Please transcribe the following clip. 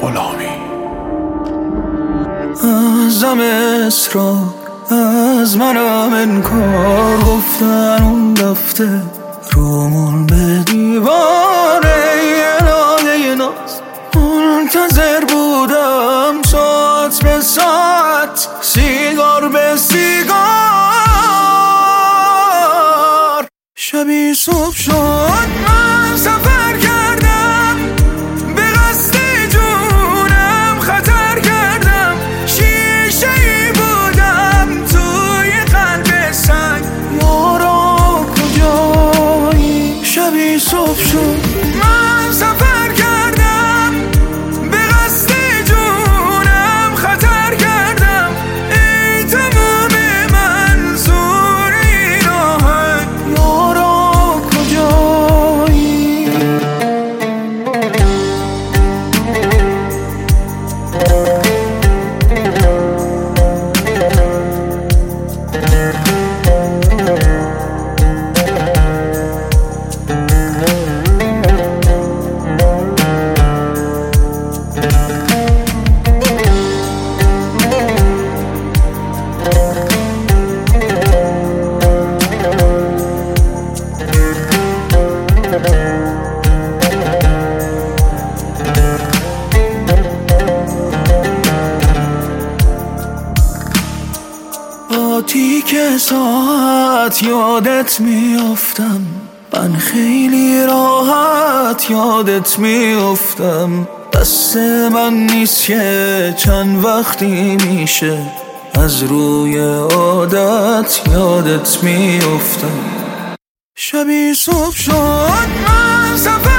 غلامی. ازم اصرار، از منم انکار، گفتن اون دفته رومون به دیواره الهه ناز. منتظر بودم ساعت به ساعت، سیگار به سیگار. شبی صبح شد من سفر کردم، به قصد جونم خطر کردم. شیشه‌ای بودم توی قلب سنگ، یارا کجایی؟ شبی صبح شد من سفر کردم، به قصد جونم خطر کردم. ای تمام منظور این آهنگ، یارا کجایی؟ با تیک ساعت یادت میافتم، من خیلی راحت یادت میافتم. دست من نیست که چند وقتی میشه از روی عادت یادت میافتم. شبی صبح شد من سفر